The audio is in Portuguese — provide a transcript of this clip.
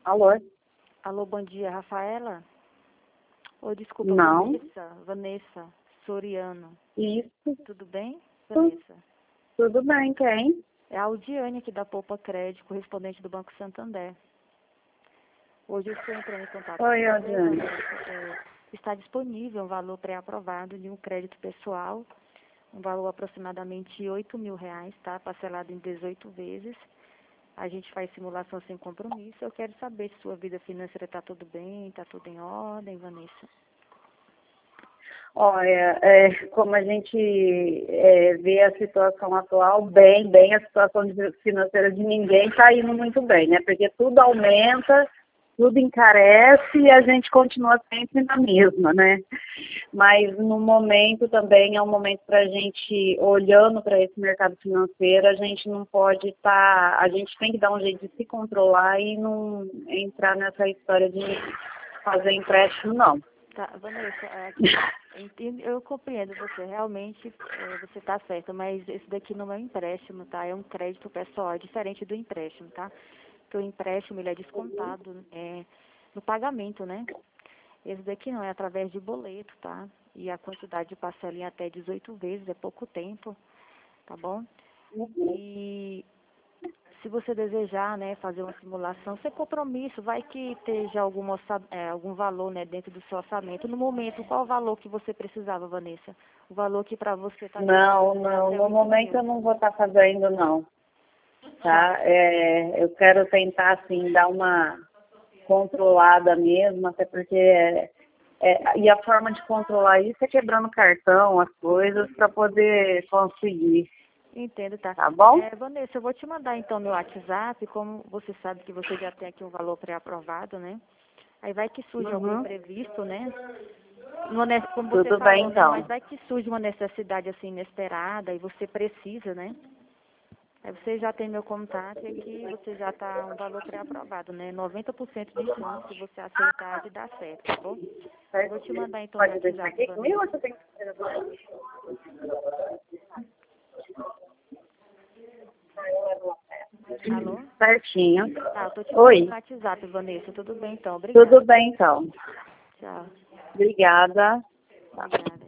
Alô? Alô, bom dia, Rafaela? Oi, desculpa, Não. Vanessa Soriano. Isso. Tudo bem, Vanessa? Tudo bem, quem? É a Aldiane aqui da Poupa Crédito, correspondente do Banco Santander. Hoje eu estou entrando em contato Oi, com você, Aldiane. Vanessa. Está disponível um valor pré-aprovado de um crédito pessoal, um valor aproximadamente de R$ 8.000, tá? Parcelado em 18 vezes. A gente faz simulação sem compromisso. Eu quero saber se sua vida financeira está tudo bem, está tudo em ordem, Vanessa. Olha, como a gente vê a situação atual, bem, a situação financeira de ninguém está indo muito bem, né? Porque tudo aumenta, tudo encarece e a gente continua sempre na mesma, né? Mas no momento também é um momento para a gente, olhando para esse mercado financeiro, a gente não pode estar, a gente tem que dar um jeito de se controlar e não entrar nessa história de fazer empréstimo, não. Tá, Vanessa, eu compreendo você, realmente você está certa, mas esse daqui não é um empréstimo, tá? É um crédito pessoal, é diferente do empréstimo, tá? Porque o empréstimo ele é descontado no pagamento, né? Esse daqui não, é através de boleto, tá? E a quantidade de parcela em até 18 vezes, é pouco tempo, tá bom? E se você desejar, né, fazer uma simulação, sem compromisso, vai que esteja algum valor, né, dentro do seu orçamento. No momento, qual o valor que você precisava, Vanessa? O valor que para você está... Não, no momento eu não vou estar fazendo, não. Tá? Eu quero tentar, assim, dar uma controlada mesmo, até porque... e a forma de controlar isso é quebrando cartão, as coisas, para poder conseguir. Entendo, tá. Tá bom? Vanessa, eu vou te mandar então meu WhatsApp, como você sabe que você já tem aqui um valor pré-aprovado, né? Aí vai que surge algum imprevisto, né? Como você Tudo falou, bem, né? então. Mas vai que surge uma necessidade assim inesperada e você precisa, né? Aí você já tem meu contato e aqui você já está um valor pré-aprovado, né? 90% de chance, se você aceitar, de dar certo, tá bom? Eu vou te mandar então meu Pode deixar WhatsApp, aqui comigo ou Vanessa. você tem que... Alô? Certinho. Tá, eu tô te Oi. mandando no WhatsApp, Vanessa. Tudo bem então, obrigada. Tudo bem, então. Tchau. Obrigada. Obrigada.